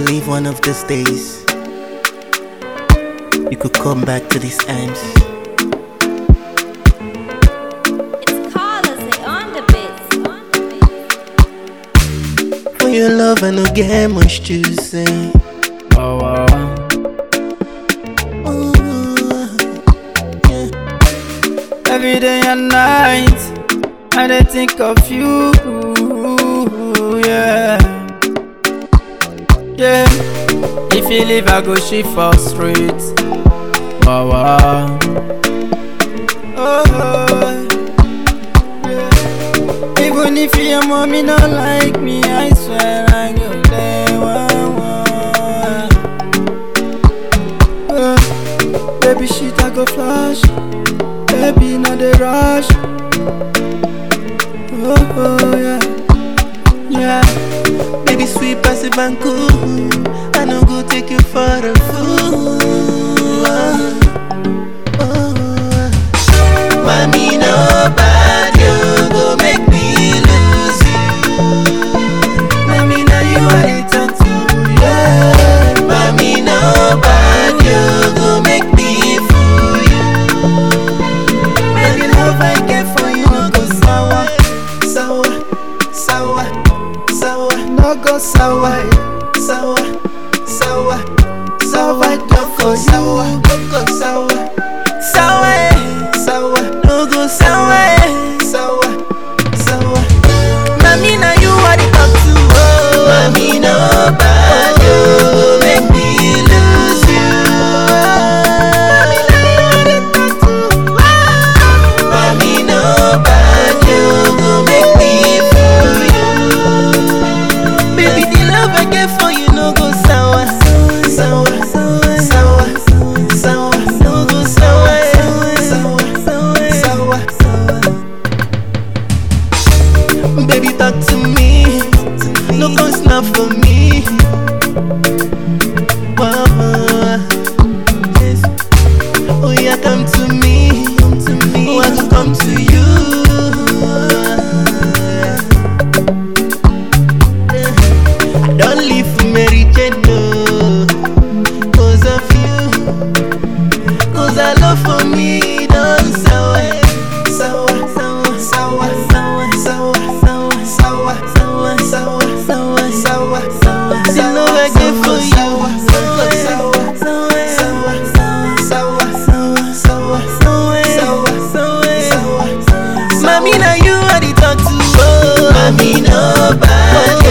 believe one of these days you could come back to these arms. It's Carlos on the beats. For your love I no get much to say. Oh, Yeah. every day and night, I dey think of you. Yeah, yeah. If you leave, I go shift for street. Oh, yeah. Even if your mommy not like me, I swear I go there. Baby shit, I go flash. Baby, not the rush. Oh, yeah, yeah. Baby sweet passive and cool, I no go take you for a fool. Mommy no bad, you go make me lose you. Mommy now you are the tattoo, yeah. Mommy no bad, you go make me fool you. Baby love I get for you no go sour, sour, sour, sour, no go sour, sour, sour, sour, don't go sour, don't go sour, sour, sour, no go sour, sour, sour. Mommy now you are the top two, oh. Mommy no bad, you make me lose you. Mommy now you are the top two, oh. Mommy no bad, you go make me fool you. Baby the love I get for you no go sour, sour, sour, sour, no go sour, sour, sour, sour. Baby talk to me, no come snap for me. Wow, yes. Oh yeah, come to me, oh I go come to you. I don't live for Mary Jane, no, cause of you, cause I love for me don't sour, sour, sour, sour, sour, sour, sour, sour, sour, sour, sour, sour, sour. The love I get for you, sour, sour, sour, sour, sour, sour, sour, sour, sour. Mommy now you are the talk to, oh. Mommy no bad.